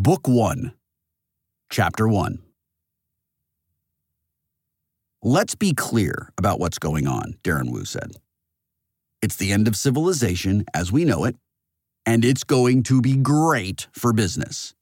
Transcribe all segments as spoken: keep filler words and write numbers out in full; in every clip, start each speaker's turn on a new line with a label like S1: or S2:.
S1: Book one, Chapter one. Let's be clear about what's going on, Darren Wu said. It's the end of civilization as we know it, and it's going to be great for business.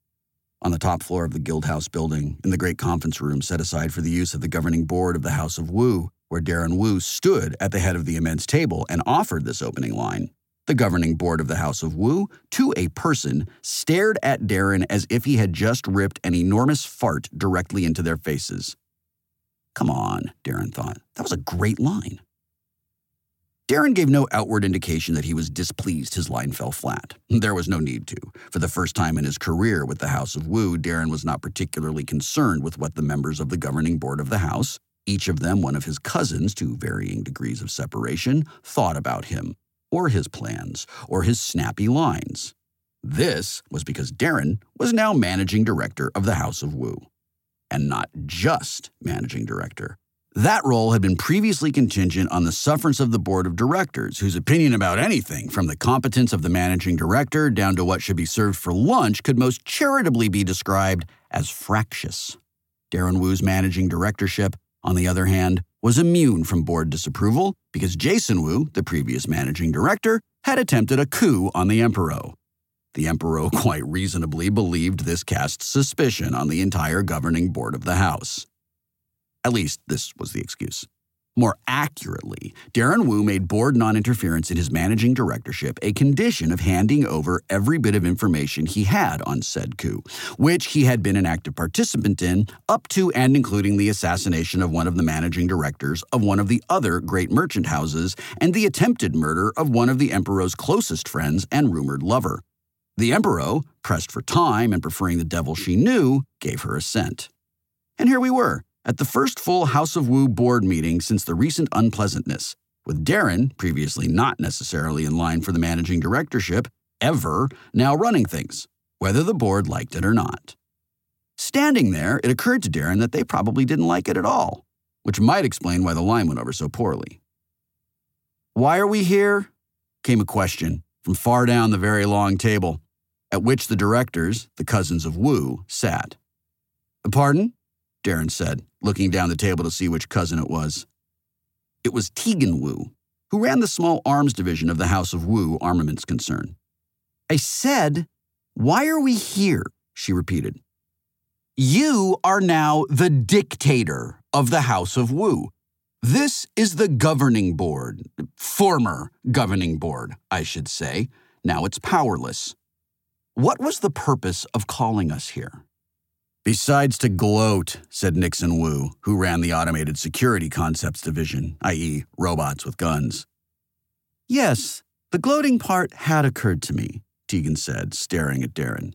S1: On the top floor of the Guildhouse building, in the great conference room set aside for the use of the governing board of the House of Wu, where Darren Wu stood at the head of the immense table and offered this opening line, the governing board of the House of Wu, to a person, stared at Darren as if he had just ripped an enormous fart directly into their faces. Come on, Darren thought. That was a great line. Darren gave no outward indication that he was displeased his line fell flat. There was no need to. For the first time in his career with the House of Wu, Darren was not particularly concerned with what the members of the governing board of the House, each of them one of his cousins to varying degrees of separation, thought about him, or his plans, or his snappy lines. This was because Darren was now managing director of the House of Wu. And not just managing director. That role had been previously contingent on the sufferance of the board of directors, whose opinion about anything, from the competence of the managing director down to what should be served for lunch, could most charitably be described as fractious. Darren Wu's managing directorship, on the other hand, was immune from board disapproval because Jason Wu, the previous managing director, had attempted a coup on the Emperor. The Emperor quite reasonably believed this cast suspicion on the entire governing board of the House. At least, this was the excuse. More accurately, Darren Wu made board non-interference in his managing directorship a condition of handing over every bit of information he had on said coup, which he had been an active participant in up to and including the assassination of one of the managing directors of one of the other great merchant houses and the attempted murder of one of the Emperor's closest friends and rumored lover. The Emperor, pressed for time and preferring the devil she knew, gave her assent. And here we were, at the first full House of Wu board meeting since the recent unpleasantness, with Darren, previously not necessarily in line for the managing directorship, ever, now running things, whether the board liked it or not. Standing there, it occurred to Darren that they probably didn't like it at all, which might explain why the line went over so poorly. "Why are we here?" came a question from far down the very long table, at which the directors, the cousins of Wu, sat. "Pardon?" Darren said, looking down the table to see which cousin it was. It was Tegan Wu, who ran the small arms division of the House of Wu armaments concern. "I said, why are we here?" she repeated. "You are now the dictator of the House of Wu. This is the governing board, former governing board, I should say. Now it's powerless. What was the purpose of calling us here?" "Besides to gloat," said Nixon Wu, who ran the Automated Security Concepts Division, that is robots with guns. "Yes, the gloating part had occurred to me," Tegan said, staring at Darren.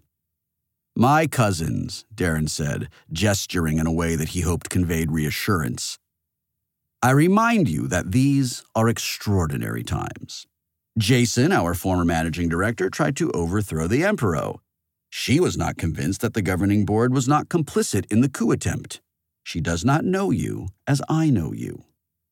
S1: "My cousins," Darren said, gesturing in a way that he hoped conveyed reassurance. "I remind you that these are extraordinary times. Jason, our former managing director, tried to overthrow the Emperor. She was not convinced that the governing board was not complicit in the coup attempt. She does not know you as I know you."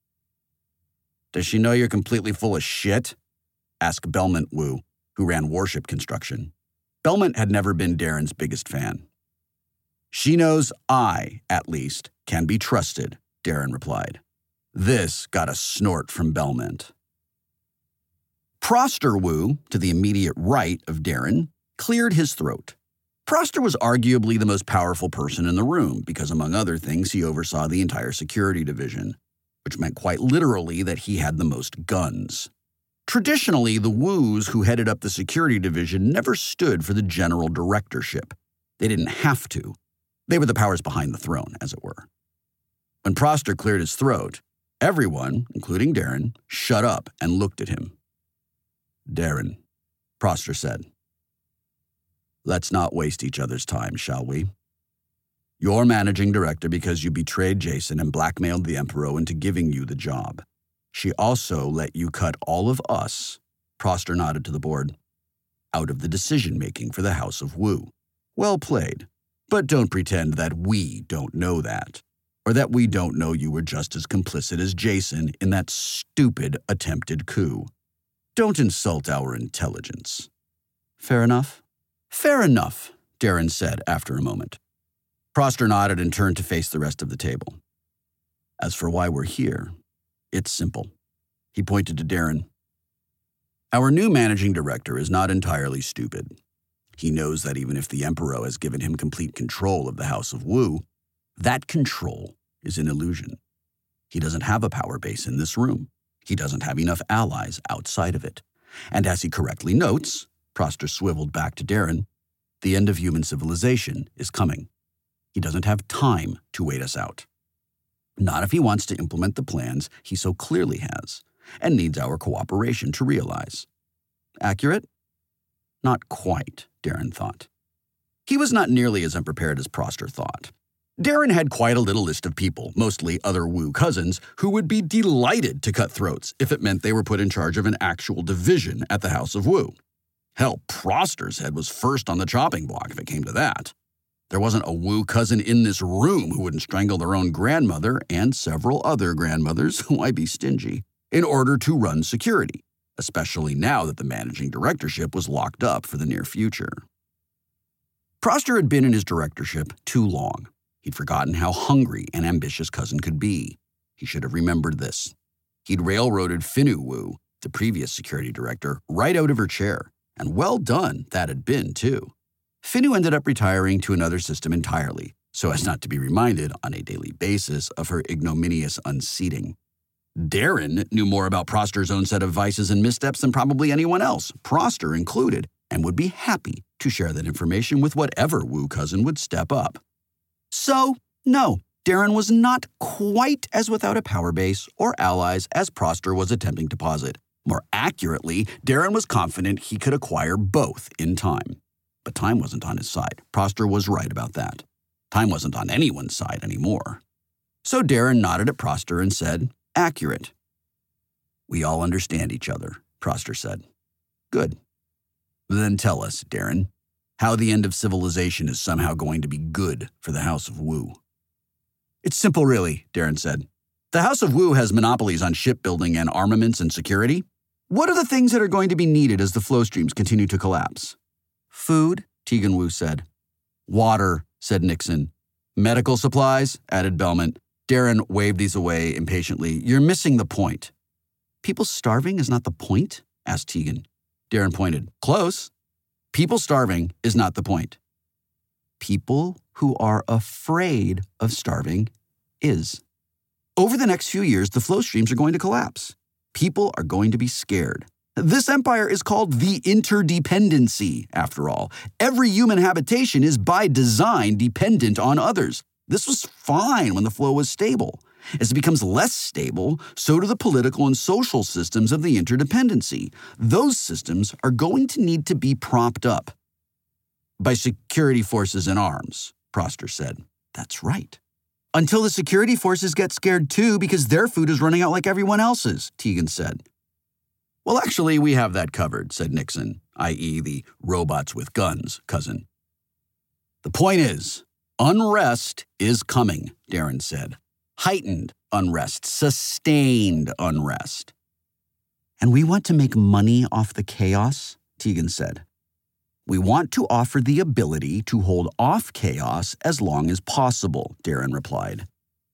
S1: "Does she know you're completely full of shit?" asked Belmont Wu, who ran warship construction. Belmont had never been Darren's biggest fan. "She knows I, at least, can be trusted," Darren replied. This got a snort from Belmont. Prosper Wu, to the immediate right of Darren, cleared his throat. Prosper was arguably the most powerful person in the room because, among other things, he oversaw the entire security division, which meant quite literally that he had the most guns. Traditionally, the Wus who headed up the security division never stood for the general directorship. They didn't have to. They were the powers behind the throne, as it were. When Prosper cleared his throat, everyone, including Darren, shut up and looked at him. "Darren," Prosper said, "let's not waste each other's time, shall we? You're managing director because you betrayed Jason and blackmailed the Emperor into giving you the job. She also let you cut all of us," Prosper nodded to the board, "out of the decision-making for the House of Wu. Well played, but don't pretend that we don't know that, or that we don't know you were just as complicit as Jason in that stupid attempted coup. Don't insult our intelligence." "Fair enough." "Fair enough," Darren said after a moment. Prostor nodded and turned to face the rest of the table. As for why we're here, it's simple. He pointed to Darren. Our new managing director is not entirely stupid. He knows that even if the Emperor has given him complete control of the House of Wu, that control is an illusion. He doesn't have a power base in this room. He doesn't have enough allies outside of it. And as he correctly notes, Prostor swiveled back to Darren, the end of human civilization is coming. He doesn't have time to wait us out. Not if he wants to implement the plans he so clearly has, and needs our cooperation to realize. Accurate? Not quite, Darren thought. He was not nearly as unprepared as Prostor thought. Darren had quite a little list of people, mostly other Wu cousins, who would be delighted to cut throats if it meant they were put in charge of an actual division at the House of Wu. Hell, Prostor's head was first on the chopping block if it came to that. There wasn't a Wu cousin in this room who wouldn't strangle their own grandmother and several other grandmothers, why be stingy, in order to run security, especially now that the managing directorship was locked up for the near future. Prostor had been in his directorship too long. He'd forgotten how hungry an ambitious cousin could be. He should have remembered this. He'd railroaded Finu Wu, the previous security director, right out of her chair. And well done that had been, too. Finu ended up retiring to another system entirely, so as not to be reminded on a daily basis of her ignominious unseating. Darren knew more about Prostor's own set of vices and missteps than probably anyone else, Prostor included, and would be happy to share that information with whatever Wu cousin would step up. So, no, Darren was not quite as without a power base or allies as Prostor was attempting to posit. More accurately, Darren was confident he could acquire both in time. But time wasn't on his side. Prostor was right about that. Time wasn't on anyone's side anymore. So Darren nodded at Prostor and said, accurate. We all understand each other, Prostor said. Good. Then tell us, Darren, how the end of civilization is somehow going to be good for the House of Wu. It's simple, really, Darren said. The House of Wu has monopolies on shipbuilding and armaments and security. What are the things that are going to be needed as the flow streams continue to collapse? Food, Tegan Wu said. Water, said Nixon. Medical supplies, added Belmont. Darren waved these away impatiently. You're missing the point. People starving is not the point? Asked Tegan. Darren pointed. Close. People starving is not the point. People who are afraid of starving is. Over the next few years, the flow streams are going to collapse. People are going to be scared. This empire is called the interdependency, after all. Every human habitation is by design dependent on others. This was fine when the flow was stable. As it becomes less stable, so do the political and social systems of the interdependency. Those systems are going to need to be propped up by security forces in arms, Prostor said. That's right. Until the security forces get scared too because their food is running out like everyone else's, Tegan said. Well, actually, we have that covered, said Nixon, that is the robots with guns cousin. The point is, unrest is coming, Darren said. Heightened unrest, sustained unrest. And we want to make money off the chaos, Tegan said. We want to offer the ability to hold off chaos as long as possible, Darren replied.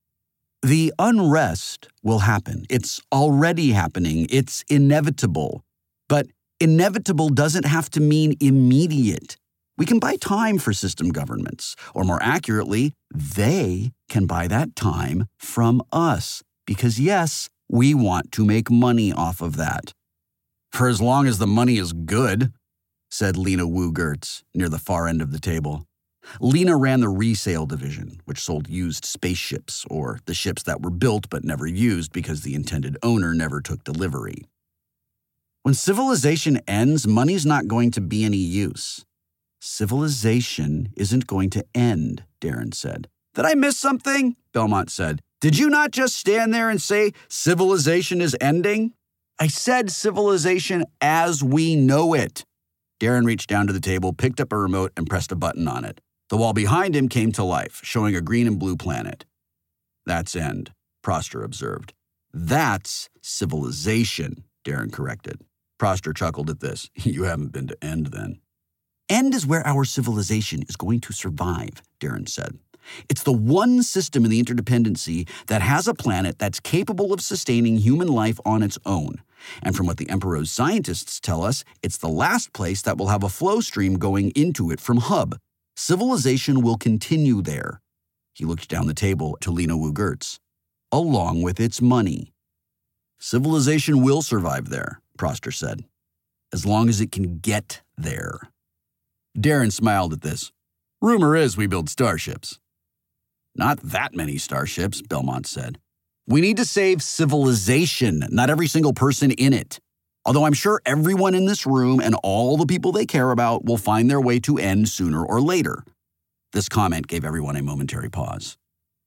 S1: The unrest will happen. It's already happening. It's inevitable. But inevitable doesn't have to mean immediate. We can buy time for system governments, or more accurately, they can buy that time from us. Because yes, we want to make money off of that. For as long as the money is good, said Lena Wu Gertz near the far end of the table. Lena ran the resale division, which sold used spaceships, or the ships that were built but never used because the intended owner never took delivery. When civilization ends, money's not going to be any use. Civilization isn't going to end, Darren said. Did I miss something? Belmont said. Did you not just stand there and say civilization is ending? I said civilization as we know it. Darren reached down to the table, picked up a remote, and pressed a button on it. The wall behind him came to life, showing a green and blue planet. That's end, Prostor observed. That's civilization, Darren corrected. Prostor chuckled at this. You haven't been to end then. End is where our civilization is going to survive, Darren said. It's the one system in the interdependency that has a planet that's capable of sustaining human life on its own. And from what the Emperor's scientists tell us, it's the last place that will have a flow stream going into it from Hub. Civilization will continue there. He looked down the table to Lena Wu Gertz. Along with its money. Civilization will survive there, Proster said, as long as it can get there. Darren smiled at this. Rumor is we build starships. Not that many starships, Belmont said. We need to save civilization, not every single person in it. Although I'm sure everyone in this room and all the people they care about will find their way to end sooner or later. This comment gave everyone a momentary pause.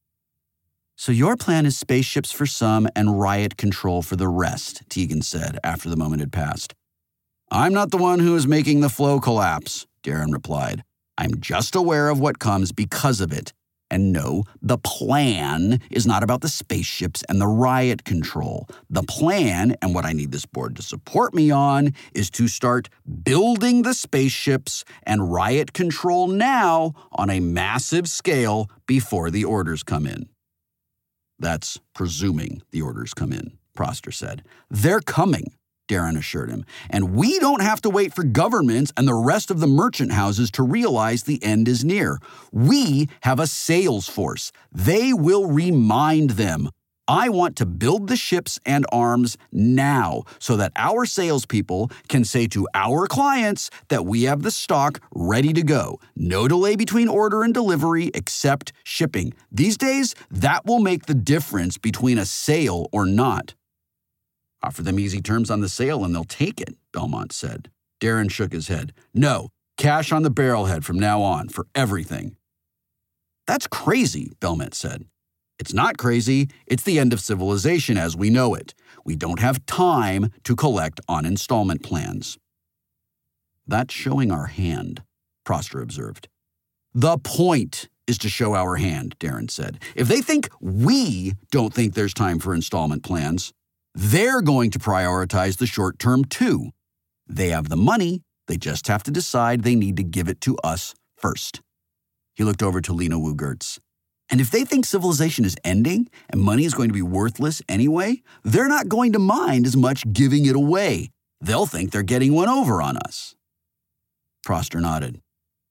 S1: So your plan is spaceships for some and riot control for the rest, Tegan said after the moment had passed. I'm not the one who is making the flow collapse, Darren replied. I'm just aware of what comes because of it. And no, the plan is not about the spaceships and the riot control. The plan, and what I need this board to support me on, is to start building the spaceships and riot control now on a massive scale before the orders come in. That's presuming the orders come in, Proster said. They're coming, Darren assured him, and we don't have to wait for governments and the rest of the merchant houses to realize the end is near. We have a sales force. They will remind them. I want to build the ships and arms now so that our salespeople can say to our clients that we have the stock ready to go. No delay between order and delivery except shipping. These days, that will make the difference between a sale or not. Offer them easy terms on the sale and they'll take it, Belmont said. Darren shook his head. No, cash on the barrelhead from now on for everything. That's crazy, Belmont said. It's not crazy. It's the end of civilization as we know it. We don't have time to collect on installment plans. That's showing our hand, Proster observed. The point is to show our hand, Darren said. If they think we don't think there's time for installment plans, they're going to prioritize the short term too. They have the money. They just have to decide they need to give it to us first. He looked over to Lena Wu Gertz. And if they think civilization is ending and money is going to be worthless anyway, they're not going to mind as much giving it away. They'll think they're getting one over on us. Proster nodded.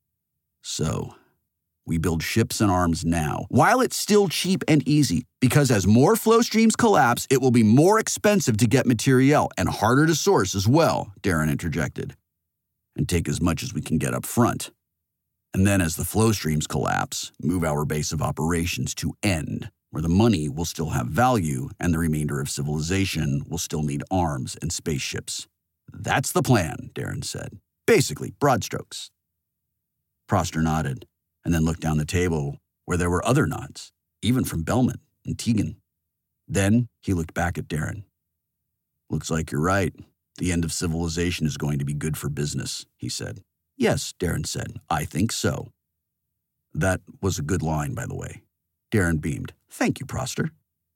S1: So, we build ships and arms now, while it's still cheap and easy, because as more flow streams collapse, it will be more expensive to get materiel and harder to source as well, Darren interjected. And take as much as we can get up front. And then as the flow streams collapse, move our base of operations to end, where the money will still have value and the remainder of civilization will still need arms and spaceships. That's the plan, Darren said. Basically, broad strokes. Proster nodded, and then looked down the table where there were other nods, even from Belmont and Tegan. Then he looked back at Darren. Looks like you're right. The end of civilization is going to be good for business, he said. Yes, Darren said. I think so. That was a good line, by the way. Darren beamed. Thank you, Proster.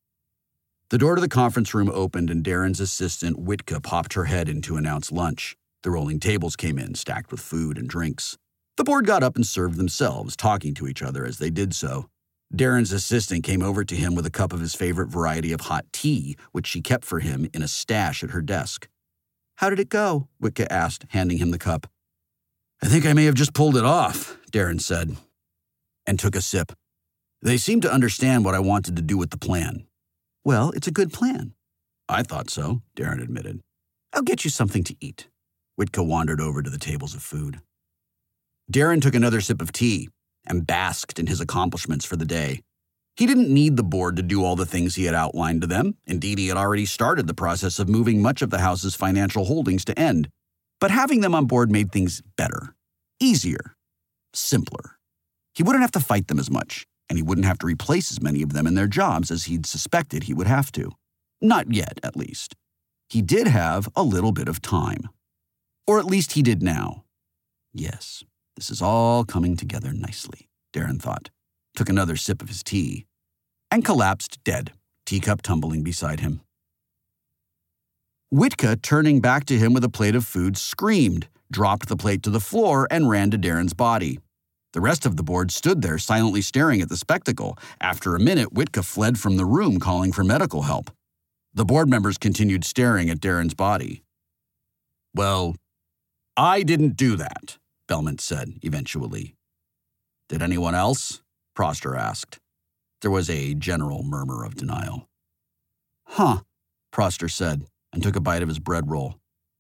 S1: The door to the conference room opened and Darren's assistant, Witka, popped her head in to announce lunch. The rolling tables came in, stacked with food and drinks. The board got up and served themselves, talking to each other as they did so. Darren's assistant came over to him with a cup of his favorite variety of hot tea, which she kept for him in a stash at her desk. How did it go? Witka asked, handing him the cup. I think I may have just pulled it off, Darren said, and took a sip. They seemed to understand what I wanted to do with the plan. Well, it's a good plan. I thought so, Darren admitted. I'll get you something to eat. Witka wandered over to the tables of food. Darren took another sip of tea and basked in his accomplishments for the day. He didn't need the board to do all the things he had outlined to them. Indeed, he had already started the process of moving much of the house's financial holdings to end. But having them on board made things better, easier, simpler. He wouldn't have to fight them as much, and he wouldn't have to replace as many of them in their jobs as he'd suspected he would have to. Not yet, at least. He did have a little bit of time. Or at least he did now. Yes, this is all coming together nicely, Darren thought, took another sip of his tea, and collapsed dead, teacup tumbling beside him. Witka, turning back to him with a plate of food, screamed, dropped the plate to the floor, and ran to Darren's body. The rest of the board stood there silently staring at the spectacle. After a minute, Witka fled from the room calling for medical help. The board members continued staring at Darren's body. "Well, I didn't do that," Belmont said, eventually. "Did anyone else?" Proster asked. There was a general murmur of denial. "Huh," Proster said, and took a bite of his bread roll.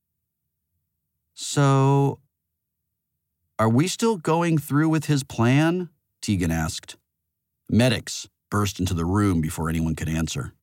S1: "So, are we still going through with his plan?" Tegan asked. Medics burst into the room before anyone could answer.